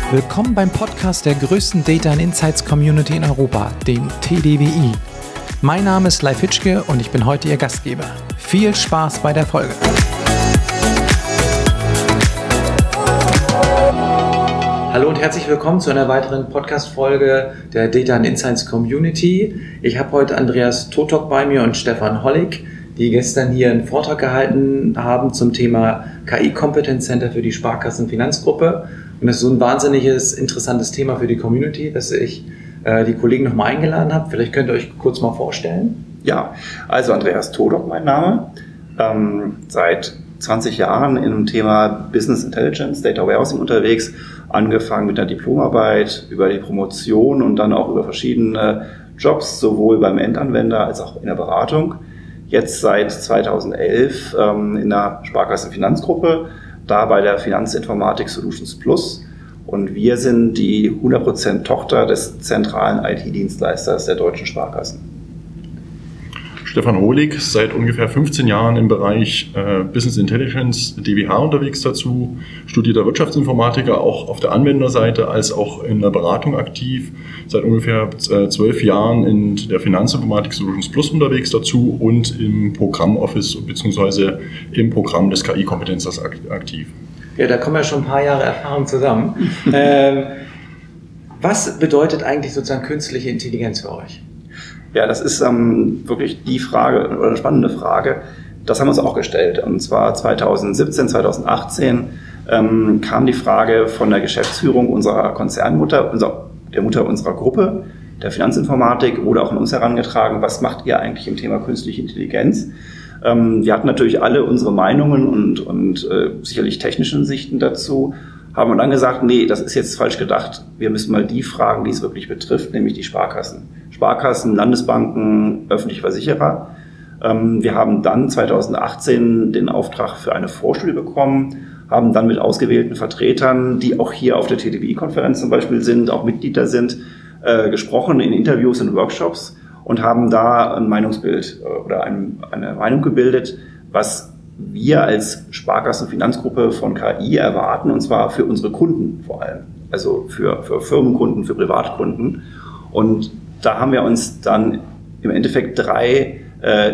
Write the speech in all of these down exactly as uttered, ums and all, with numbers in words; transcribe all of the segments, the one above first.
Willkommen beim Podcast der größten Data and Insights Community in Europa, dem T D W I. Mein Name ist Leif Hitschke und ich bin heute Ihr Gastgeber. Viel Spaß bei der Folge. Hallo und herzlich willkommen zu einer weiteren Podcast-Folge der Data and Insights Community. Ich habe heute Andreas Totok bei mir und Stefan Hollig, die gestern hier einen Vortrag gehalten haben zum Thema K I Competence Center für die Sparkassen-Finanzgruppe. Und das ist so ein wahnsinniges, interessantes Thema für die Community, dass ich äh, die Kollegen nochmal eingeladen habe. Vielleicht könnt ihr euch kurz mal vorstellen. Ja, also Andreas Totok mein Name. Ähm, seit zwanzig Jahren in dem Thema Business Intelligence, Data Warehousing unterwegs. Angefangen mit der Diplomarbeit, über die Promotion und dann auch über verschiedene Jobs, sowohl beim Endanwender als auch in der Beratung. Jetzt seit zweitausendelf ähm, in der Sparkassen-Finanzgruppe, da bei der Finanzinformatik Solutions Plus. Und wir sind die hundert Prozent Tochter des zentralen I T-Dienstleisters der deutschen Sparkassen. Stefan Hollig, seit ungefähr fünfzehn Jahren im Bereich äh, Business Intelligence, D W H unterwegs dazu, studierter Wirtschaftsinformatiker, auch auf der Anwenderseite als auch in der Beratung aktiv, seit ungefähr äh, zwölf Jahren in der Finanzinformatik Solutions Plus unterwegs dazu und im Programmoffice bzw. im Programm des K I-Kompetenzers aktiv. Ja, da kommen ja schon ein paar Jahre Erfahrung zusammen. ähm, was bedeutet eigentlich sozusagen künstliche Intelligenz für euch? Ja, das ist ähm, wirklich die Frage oder eine spannende Frage. Das haben wir uns auch gestellt. Und zwar zweitausendsiebzehn, zweitausendachtzehn ähm, kam die Frage von der Geschäftsführung unserer Konzernmutter, unser, der Mutter unserer Gruppe, der Finanzinformatik, wurde auch an uns herangetragen, was macht ihr eigentlich im Thema künstliche Intelligenz? Ähm, wir hatten natürlich alle unsere Meinungen und, und äh, sicherlich technischen Sichten dazu, haben wir dann gesagt, nee, das ist jetzt falsch gedacht. Wir müssen mal die fragen, die es wirklich betrifft, nämlich die Sparkassen. Sparkassen, Landesbanken, öffentliche Versicherer. Wir haben dann zweitausendachtzehn den Auftrag für eine Vorstudie bekommen, haben dann mit ausgewählten Vertretern, die auch hier auf der T D W I-Konferenz zum Beispiel sind, auch Mitglieder sind, gesprochen in Interviews und Workshops und haben da ein Meinungsbild oder eine Meinung gebildet, was wir als Sparkassen-Finanzgruppe von K I erwarten, und zwar für unsere Kunden vor allem, also für, für Firmenkunden, für Privatkunden. Und da haben wir uns dann im Endeffekt drei, äh,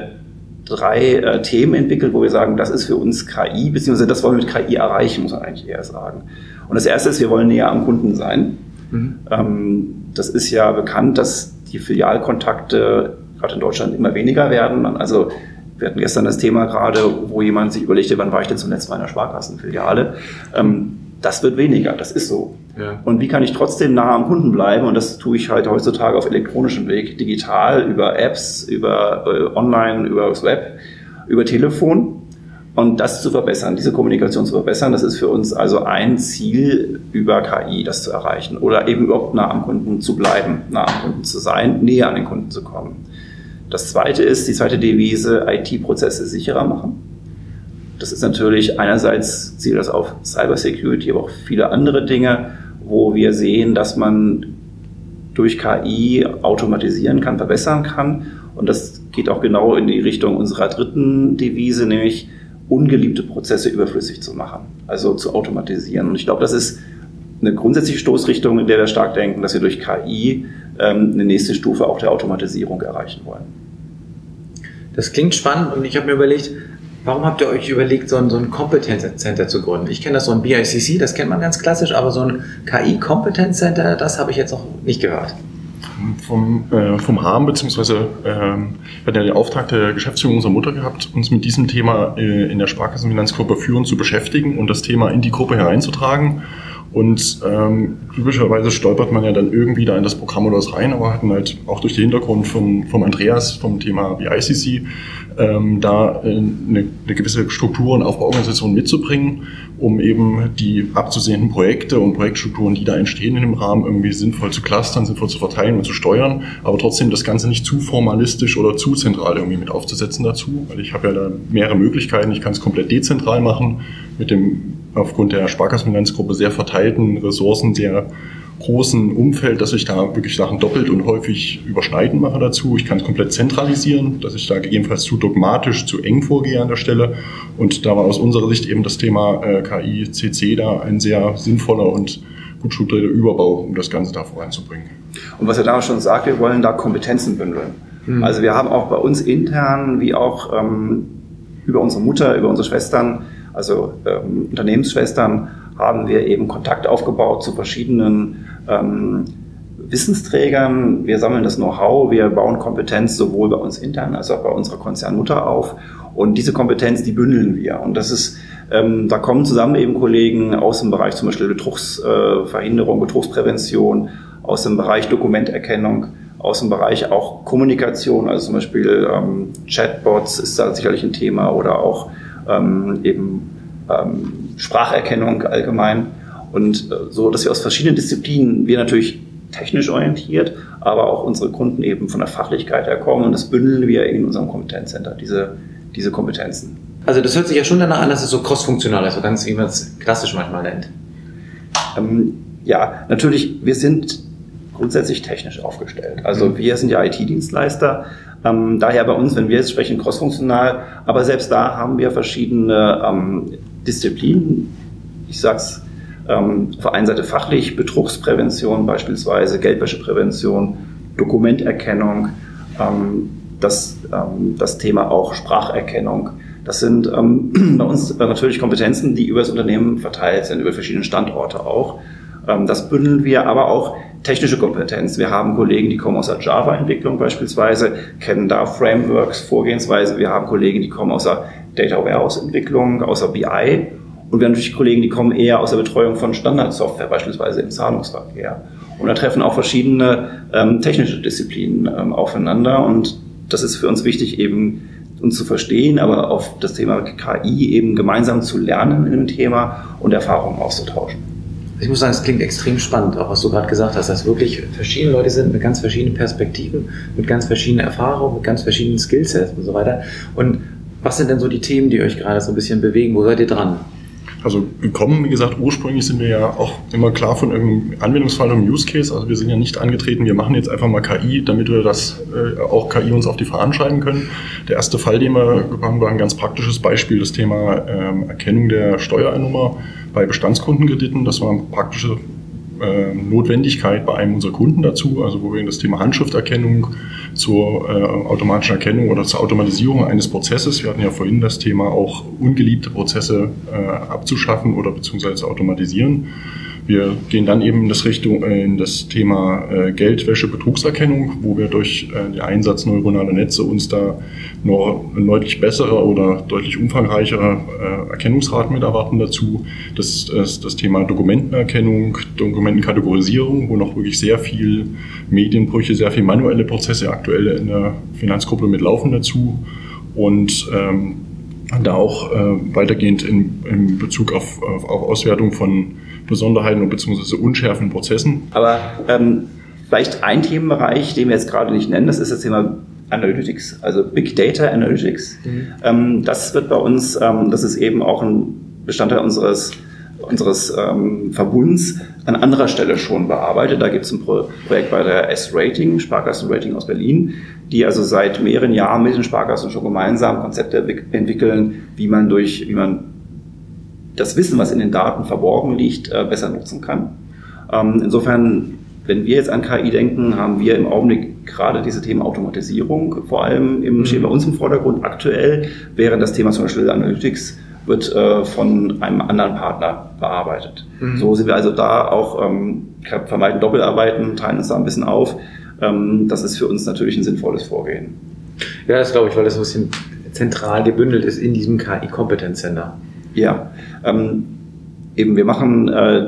drei äh, Themen entwickelt, wo wir sagen, das ist für uns K I, beziehungsweise das wollen wir mit K I erreichen, muss man eigentlich eher sagen. Und das erste ist, wir wollen näher am Kunden sein. Mhm. Ähm, das ist ja bekannt, dass die Filialkontakte gerade in Deutschland immer weniger werden. Also wir hatten gestern das Thema gerade, wo jemand sich überlegte, wann war ich denn zum letzten Mal in einer Sparkassenfiliale? Ähm, das wird weniger, das ist so. Ja. Und wie kann ich trotzdem nah am Kunden bleiben? Und das tue ich halt heutzutage auf elektronischem Weg, digital, über Apps, über äh, Online, über das Web, über Telefon. Und das zu verbessern, diese Kommunikation zu verbessern, das ist für uns also ein Ziel über K I, das zu erreichen. Oder eben überhaupt nah am Kunden zu bleiben, nah am Kunden zu sein, näher an den Kunden zu kommen. Das zweite ist, die zweite Devise, I T-Prozesse sicherer machen. Das ist natürlich einerseits zielt das auf Cybersecurity, aber auch viele andere Dinge, wo wir sehen, dass man durch K I automatisieren kann, verbessern kann. Und das geht auch genau in die Richtung unserer dritten Devise, nämlich ungeliebte Prozesse überflüssig zu machen, also zu automatisieren. Und ich glaube, das ist eine grundsätzliche Stoßrichtung, in der wir stark denken, dass wir durch K I ähm, eine nächste Stufe auch der Automatisierung erreichen wollen. Das klingt spannend und ich habe mir überlegt, warum habt ihr euch überlegt, so ein, so ein Competence Center zu gründen? Ich kenne das so ein B I C C, das kennt man ganz klassisch, aber so ein K I Competence Center, das habe ich jetzt noch nicht gehört. Vom, äh, vom Rahmen, beziehungsweise äh, wir hatten ja den Auftrag der Geschäftsführung unserer Mutter gehabt, uns mit diesem Thema äh, in der Sparkassenfinanzgruppe führend zu beschäftigen und das Thema in die Gruppe hereinzutragen. Und ähm, typischerweise stolpert man ja dann irgendwie da in das Programm oder was rein, aber hatten halt auch durch den Hintergrund von, vom Andreas vom Thema B I C C ähm, da äh, eine, eine gewisse Struktur und Aufbauorganisation mitzubringen, um eben die abzusehenden Projekte und Projektstrukturen, die da entstehen in dem Rahmen, irgendwie sinnvoll zu clustern, sinnvoll zu verteilen und zu steuern, aber trotzdem das Ganze nicht zu formalistisch oder zu zentral irgendwie mit aufzusetzen dazu, weil ich habe ja da mehrere Möglichkeiten. Ich kann es komplett dezentral machen, mit dem aufgrund der Sparkassenfinanzgruppe sehr verteilten Ressourcen, sehr großen Umfeld, dass ich da wirklich Sachen doppelt und häufig überschneiden mache dazu. Ich kann es komplett zentralisieren, dass ich da gegebenenfalls zu dogmatisch, zu eng vorgehe an der Stelle. Und da war aus unserer Sicht eben das Thema äh, K I C C da ein sehr sinnvoller und gut strukturierter Überbau, um das Ganze da voranzubringen. Und was er damals schon sagt, wir wollen da Kompetenzen bündeln. Mhm. Also wir haben auch bei uns intern, wie auch ähm, über unsere Mutter, über unsere Schwestern, also ähm, Unternehmensschwestern, haben wir eben Kontakt aufgebaut zu verschiedenen ähm, Wissensträgern. Wir sammeln das Know-how, wir bauen Kompetenz sowohl bei uns intern als auch bei unserer Konzernmutter auf. Und diese Kompetenz, die bündeln wir. Und das ist, ähm, da kommen zusammen eben Kollegen aus dem Bereich zum Beispiel Betrugsverhinderung, äh, Betrugsprävention, aus dem Bereich Dokumenterkennung, aus dem Bereich auch Kommunikation, also zum Beispiel ähm, Chatbots ist da sicherlich ein Thema oder auch ähm, eben ähm, Spracherkennung allgemein. Und äh, so, dass wir aus verschiedenen Disziplinen, wir natürlich technisch orientiert, aber auch unsere Kunden eben von der Fachlichkeit her kommen, und das bündeln wir in unserem Kompetenzcenter, diese, diese Kompetenzen. Also das hört sich ja schon danach an, dass es so crossfunktional ist, so ganz wie man es klassisch manchmal nennt. Ähm, ja, natürlich, wir sind grundsätzlich technisch aufgestellt. Also mhm. wir sind ja I T-Dienstleister, ähm, daher bei uns, wenn wir jetzt sprechen, crossfunktional, aber selbst da haben wir verschiedene ähm, Disziplinen. Ich sag's ähm, auf der einen Seite fachlich, Betrugsprävention beispielsweise, Geldwäscheprävention, Dokumenterkennung, ähm, das, ähm, das Thema auch Spracherkennung. Das sind ähm, bei uns natürlich Kompetenzen, die über das Unternehmen verteilt sind, über verschiedene Standorte auch. Ähm, das bündeln wir, aber auch technische Kompetenz. Wir haben Kollegen, die kommen aus der Java-Entwicklung beispielsweise, kennen da Frameworks, Vorgehensweise. Wir haben Kollegen, die kommen aus der Data Warehouse-Entwicklung, aus der B I. Und wir haben natürlich Kollegen, die kommen eher aus der Betreuung von Standardsoftware, beispielsweise im Zahlungsverkehr. Und da treffen auch verschiedene ähm, technische Disziplinen ähm, aufeinander. Und das ist für uns wichtig, eben uns zu verstehen, aber auf das Thema K I eben gemeinsam zu lernen in dem Thema und Erfahrungen auszutauschen. Ich muss sagen, es klingt extrem spannend, auch was du gerade gesagt hast, dass wirklich verschiedene Leute sind mit ganz verschiedenen Perspektiven, mit ganz verschiedenen Erfahrungen, mit ganz verschiedenen Skillsets und so weiter. Und was sind denn so die Themen, die euch gerade so ein bisschen bewegen? Wo seid ihr dran? Also gekommen, wie gesagt, ursprünglich sind wir ja auch immer klar von irgendeinem Anwendungsfall und Use Case. Also wir sind ja nicht angetreten, wir machen jetzt einfach mal K I, damit wir das äh, auch K I uns auf die Fahnen schreiben können. Der erste Fall, den wir gekommen war, ein ganz praktisches Beispiel, das Thema ähm, Erkennung der Steuernummer bei Bestandskundengrediten. Das war eine praktische äh, Notwendigkeit bei einem unserer Kunden dazu, also wo wir in das Thema Handschrifterkennung zur äh, automatischen Erkennung oder zur Automatisierung eines Prozesses, wir hatten ja vorhin das Thema auch ungeliebte Prozesse äh, abzuschaffen oder beziehungsweise zu automatisieren. Wir gehen dann eben in das, Richtung, äh, in das Thema äh, Geldwäsche, Betrugserkennung, wo wir durch äh, den Einsatz neuronaler Netze uns da noch eine deutlich bessere oder deutlich umfangreichere äh, Erkennungsraten mit erwarten dazu. Das ist das Thema Dokumentenerkennung, Dokumentenkategorisierung, wo noch wirklich sehr viel Medienbrüche, sehr viel manuelle Prozesse aktuell in der Finanzgruppe mitlaufen dazu. Und ähm, da auch äh, weitergehend in, in Bezug auf, auf, auf Auswertung von Besonderheiten und beziehungsweise unschärfen Prozessen. Aber ähm, vielleicht ein Themenbereich, den wir jetzt gerade nicht nennen, das ist das Thema Analytics, also Big Data Analytics. Mhm. Ähm, das wird bei uns, ähm, das ist eben auch ein Bestandteil unseres unseres ähm, Verbunds an anderer Stelle schon bearbeitet. Da gibt es ein Pro- Projekt bei der S-Rating, Sparkassenrating aus Berlin, die also seit mehreren Jahren mit den Sparkassen schon gemeinsam Konzepte entwickeln, wie man durch, wie man das Wissen, was in den Daten verborgen liegt, äh, besser nutzen kann. Ähm, insofern, wenn wir jetzt an K I denken, haben wir im Augenblick gerade diese Themen Automatisierung vor allem im, steht bei uns im Vordergrund aktuell, während das Thema zum Beispiel Analytics wird äh, von einem anderen Partner bearbeitet. Mhm. So sind wir also da auch, ähm, vermeiden Doppelarbeiten, teilen uns da ein bisschen auf. Ähm, das ist für uns natürlich ein sinnvolles Vorgehen. Ja, das glaube ich, weil das ein bisschen zentral gebündelt ist in diesem K I-Kompetenzcenter. Ja, ähm, eben wir machen, äh,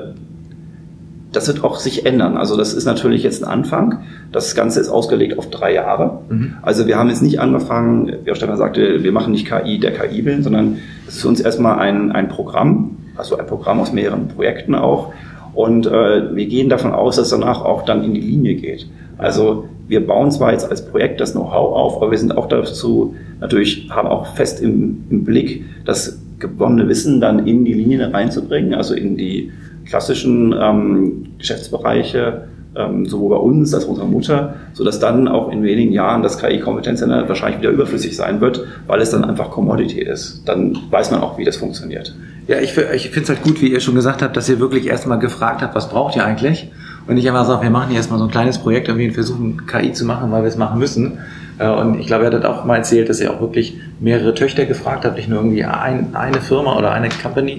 das wird auch sich ändern. Also das ist natürlich jetzt ein Anfang. Das Ganze ist ausgelegt auf drei Jahre. Mhm. Also wir haben jetzt nicht angefangen, wie auch Stefan sagte, wir machen nicht K I der K I willen, sondern es ist für uns erstmal ein, ein Programm, also ein Programm aus mehreren Projekten auch. Und äh, wir gehen davon aus, dass danach auch dann in die Linie geht. Also wir bauen zwar jetzt als Projekt das Know-how auf, aber wir sind auch dazu natürlich, haben auch fest im, im Blick, das gewonnene Wissen dann in die Linien reinzubringen, also in die klassischen ähm, Geschäftsbereiche, ähm, sowohl bei uns als auch unserer Mutter, sodass dann auch in wenigen Jahren das K I-Kompetenzcenter wahrscheinlich wieder überflüssig sein wird, weil es dann einfach Commodity ist. Dann weiß man auch, wie das funktioniert. Ja, ich, ich finde es halt gut, wie ihr schon gesagt habt, dass ihr wirklich erstmal gefragt habt, was braucht ihr eigentlich? Und nicht einfach sagt, wir machen hier erstmal so ein kleines Projekt, irgendwie versuchen K I zu machen, weil wir es machen müssen. Und ich glaube, ihr hattet auch mal erzählt, dass ihr auch wirklich mehrere Töchter gefragt habt, nicht nur irgendwie ein, eine Firma oder eine Company.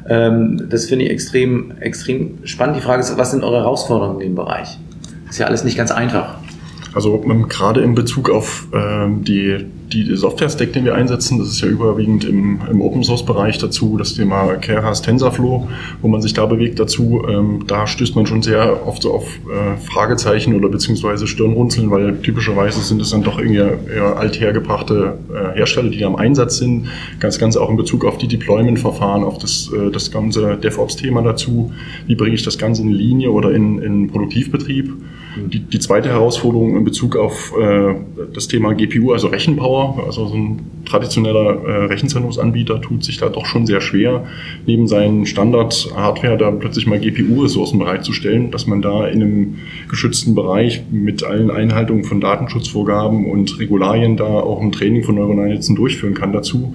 Das finde ich extrem, extrem spannend. Die Frage ist, was sind eure Herausforderungen in dem Bereich? Das ist ja alles nicht ganz einfach. Also ähm, gerade in Bezug auf ähm, die, die Software-Stack, den wir einsetzen, das ist ja überwiegend im, im Open-Source-Bereich dazu, das Thema Keras TensorFlow, wo man sich da bewegt dazu, ähm, da stößt man schon sehr oft so auf äh, Fragezeichen oder beziehungsweise Stirnrunzeln, weil typischerweise sind es dann doch irgendwie eher althergebrachte äh, Hersteller, die da im Einsatz sind, ganz, ganz auch in Bezug auf die Deployment-Verfahren, auf das, äh, das ganze DevOps-Thema dazu, wie bringe ich das Ganze in Linie oder in, in Produktivbetrieb. Die, die zweite Herausforderung in Bezug auf äh, das Thema G P U, also Rechenpower, also so ein traditioneller äh, Rechenzentrumsanbieter tut sich da doch schon sehr schwer, neben seinen Standard-Hardware da plötzlich mal G P U-Ressourcen bereitzustellen, dass man da in einem geschützten Bereich mit allen Einhaltungen von Datenschutzvorgaben und Regularien da auch ein Training von neuronalen Netzen durchführen kann dazu.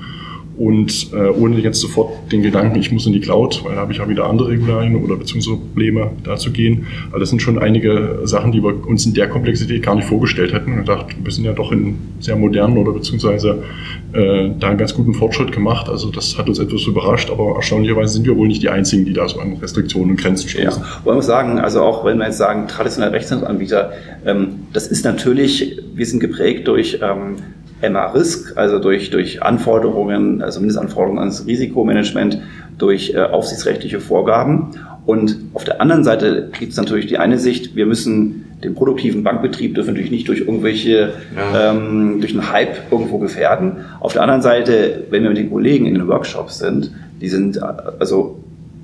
Und äh, ohne jetzt sofort den Gedanken, ich muss in die Cloud, weil da habe ich ja wieder andere Regularien oder beziehungsweise Probleme, da zu gehen. Aber das sind schon einige Sachen, die wir uns in der Komplexität gar nicht vorgestellt hätten. Und gedacht, wir sind ja doch in sehr modernen oder beziehungsweise äh, da einen ganz guten Fortschritt gemacht. Also das hat uns etwas überrascht, aber erstaunlicherweise sind wir wohl nicht die Einzigen, die da so an Restriktionen und Grenzen stoßen. Ja, wollen wir sagen, also auch wenn wir jetzt sagen, traditionelle Rechtsanbieter, ähm, das ist natürlich, wir sind geprägt durch ähm, M A-Risk, also durch, durch Anforderungen, also Mindestanforderungen ans Risikomanagement, durch äh, aufsichtsrechtliche Vorgaben. Und auf der anderen Seite gibt es natürlich die eine Sicht, wir müssen den produktiven Bankbetrieb dürfen natürlich nicht durch irgendwelche, ja. ähm, durch einen Hype irgendwo gefährden. Auf der anderen Seite, wenn wir mit den Kollegen in den Workshops sind, die sind, also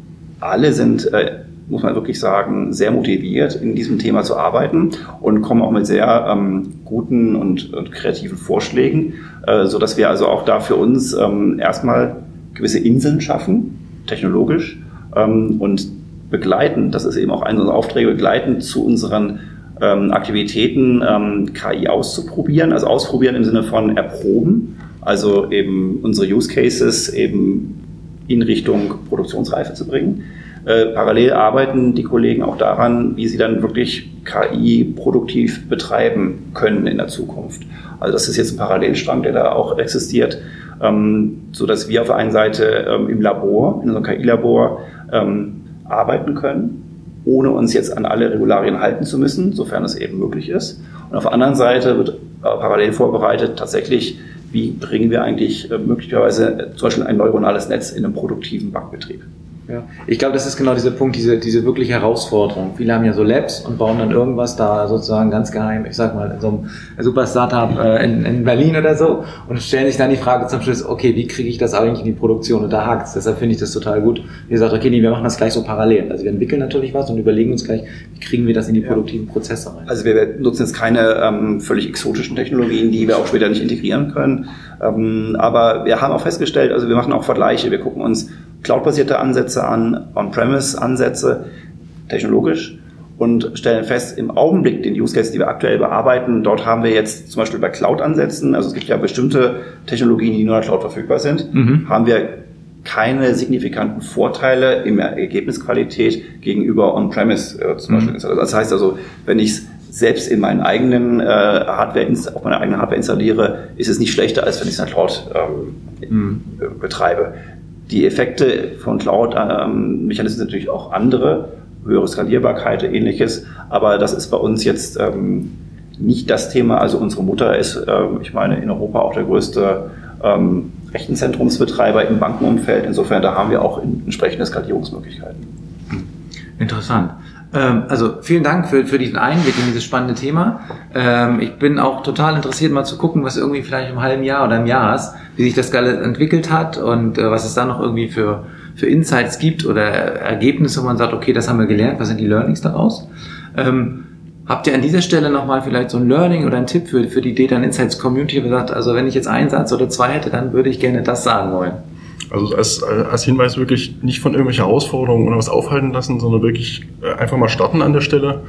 alle sind, äh, muss man wirklich sagen, sehr motiviert, in diesem Thema zu arbeiten und kommen auch mit sehr ähm, guten und, und kreativen Vorschlägen, äh, so dass wir also auch da für uns ähm, erstmal gewisse Inseln schaffen, technologisch, ähm, und begleiten, das ist eben auch einer unserer Aufträge, begleiten zu unseren ähm, Aktivitäten ähm, K I auszuprobieren, also ausprobieren im Sinne von erproben, also eben unsere Use Cases eben in Richtung Produktionsreife zu bringen. Äh, parallel arbeiten die Kollegen auch daran, wie sie dann wirklich K I produktiv betreiben können in der Zukunft. Also das ist jetzt ein Parallelstrang, der da auch existiert, ähm, so dass wir auf der einen Seite ähm, im Labor, in unserem K I-Labor ähm, arbeiten können, ohne uns jetzt an alle Regularien halten zu müssen, sofern es eben möglich ist. Und auf der anderen Seite wird äh, parallel vorbereitet, tatsächlich, wie bringen wir eigentlich äh, möglicherweise äh, zum Beispiel ein neuronales Netz in einem produktiven Bankbetrieb. Ja, ich glaube, das ist genau dieser Punkt, diese, diese wirkliche Herausforderung. Viele haben ja so Labs und bauen dann irgendwas da sozusagen ganz geheim, ich sag mal, in so einem super Startup äh, in, in Berlin oder so und stellen sich dann die Frage zum Schluss, okay, wie kriege ich das eigentlich in die Produktion? Und da hakt es. Deshalb finde ich das total gut. Wie gesagt, okay, nee, wir machen das gleich so parallel. Also wir entwickeln natürlich was und überlegen uns gleich, wie kriegen wir das in die produktiven Prozesse rein. Also wir nutzen jetzt keine ähm, völlig exotischen Technologien, die wir auch später nicht integrieren können. Ähm, aber wir haben auch festgestellt, also wir machen auch Vergleiche. Wir gucken uns cloud-basierte Ansätze an, On-Premise-Ansätze, technologisch, und stellen fest, im Augenblick, den Use Case, die wir aktuell bearbeiten, dort haben wir jetzt zum Beispiel bei Cloud-Ansätzen, also es gibt ja bestimmte Technologien, die nur in der Cloud verfügbar sind, mhm. haben wir keine signifikanten Vorteile in der Ergebnisqualität gegenüber On-Premise äh, zum mhm. Beispiel. Das heißt also, wenn ich es selbst in meinen eigenen äh, Hardware, auf meiner eigenen Hardware installiere, ist es nicht schlechter, als wenn ich es in der Cloud ähm, mhm. betreibe. Die Effekte von Cloud-Mechanismen ähm, sind natürlich auch andere, höhere Skalierbarkeit, ähnliches, aber das ist bei uns jetzt ähm, nicht das Thema. Also unsere Mutter ist, ähm, ich meine, in Europa auch der größte ähm, Rechenzentrumsbetreiber im Bankenumfeld. Insofern, da haben wir auch entsprechende Skalierungsmöglichkeiten. Interessant. Also vielen Dank für, für diesen Einblick in dieses spannende Thema. Ich bin auch total interessiert, mal zu gucken, was irgendwie vielleicht im halben Jahr oder im Jahr ist, wie sich das Ganze entwickelt hat und was es da noch irgendwie für, für Insights gibt oder Ergebnisse, wo man sagt, okay, das haben wir gelernt, was sind die Learnings daraus? Ähm, habt ihr an dieser Stelle nochmal vielleicht so ein Learning oder einen Tipp für, für die Data and Insights Community, wo ihr sagt, also wenn ich jetzt einen Satz oder zwei hätte, dann würde ich gerne das sagen wollen? Also als, als Hinweis wirklich nicht von irgendwelchen Herausforderungen oder was aufhalten lassen, sondern wirklich einfach mal starten an der Stelle.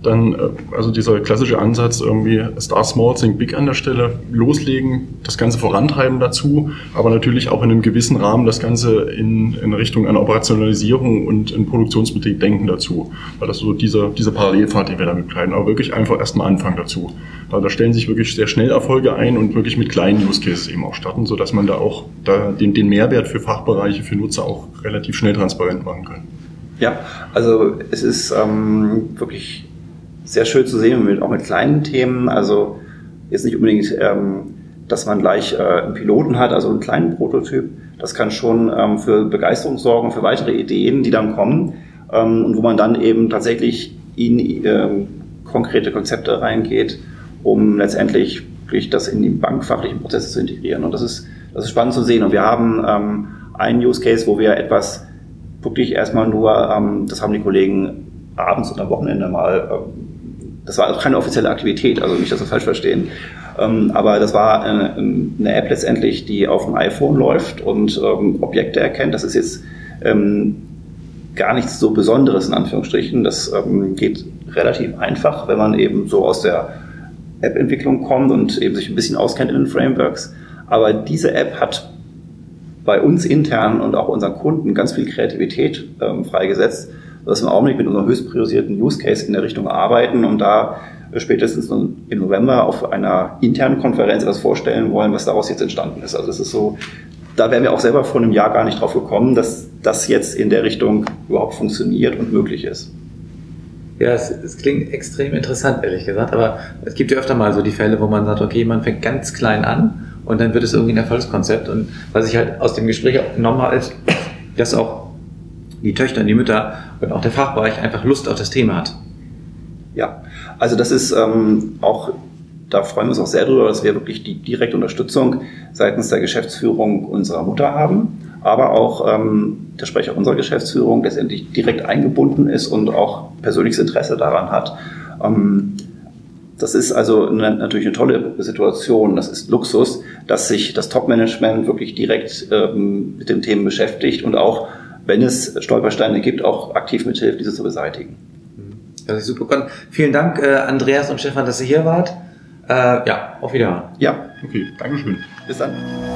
Dann, also dieser klassische Ansatz irgendwie Start Small, Think Big an der Stelle, loslegen, das Ganze vorantreiben dazu, aber natürlich auch in einem gewissen Rahmen das Ganze in, in Richtung einer Operationalisierung und in Produktionsbetrieb denken dazu. Weil das so dieser, dieser Parallelpfad, den wir damit begleiten, aber wirklich einfach erstmal anfangen dazu. Also da stellen sich wirklich sehr schnell Erfolge ein und wirklich mit kleinen Use Cases eben auch starten, sodass man da auch da den, den Mehrwert für Fachbereiche, für Nutzer auch relativ schnell transparent machen kann. Ja, also es ist ähm, wirklich sehr schön zu sehen, mit, auch mit kleinen Themen, also jetzt nicht unbedingt, ähm, dass man gleich äh, einen Piloten hat, also einen kleinen Prototyp, das kann schon ähm, für Begeisterung sorgen, für weitere Ideen, die dann kommen ähm, und wo man dann eben tatsächlich in ähm, konkrete Konzepte reingeht, um letztendlich wirklich das in die bankfachlichen Prozesse zu integrieren. Und das ist, das ist spannend zu sehen. Und wir haben ähm, einen Use Case, wo wir etwas wirklich erstmal nur, ähm, das haben die Kollegen abends und am Wochenende mal, ähm, das war keine offizielle Aktivität, also nicht, dass wir falsch verstehen, ähm, aber das war eine, eine App letztendlich, die auf dem iPhone läuft und ähm, Objekte erkennt. Das ist jetzt ähm, gar nichts so Besonderes in Anführungsstrichen. Das ähm, geht relativ einfach, wenn man eben so aus der App-Entwicklung kommt und eben sich ein bisschen auskennt in den Frameworks. Aber diese App hat bei uns intern und auch unseren Kunden ganz viel Kreativität ähm, freigesetzt, dass wir im Augenblick mit unserem höchst priorisierten Use Case in der Richtung arbeiten und da spätestens im November auf einer internen Konferenz etwas vorstellen wollen, was daraus jetzt entstanden ist. Also es ist so, da wären wir auch selber vor einem Jahr gar nicht drauf gekommen, dass das jetzt in der Richtung überhaupt funktioniert und möglich ist. Ja, es, es klingt extrem interessant, ehrlich gesagt, aber es gibt ja öfter mal so die Fälle, wo man sagt, okay, man fängt ganz klein an und dann wird es irgendwie ein Erfolgskonzept. Und was ich halt aus dem Gespräch auch genommen habe, ist, dass auch die Töchter und die Mütter und auch der Fachbereich einfach Lust auf das Thema hat. Ja, also das ist ähm, auch, da freuen wir uns auch sehr drüber, dass wir wirklich die direkte Unterstützung seitens der Geschäftsführung unserer Mutter haben, aber auch ähm, der Sprecher unserer Geschäftsführung letztendlich direkt eingebunden ist und auch persönliches Interesse daran hat. Ähm, das ist also eine, natürlich eine tolle Situation, das ist Luxus, dass sich das Top-Management wirklich direkt ähm, mit den Themen beschäftigt und auch, wenn es Stolpersteine gibt, auch aktiv mithilft, diese zu beseitigen. Das ist super. Vielen Dank, äh, Andreas und Stefan, dass ihr hier wart. Äh, ja, auf Wiedersehen. Ja, okay, Dankeschön. Bis dann.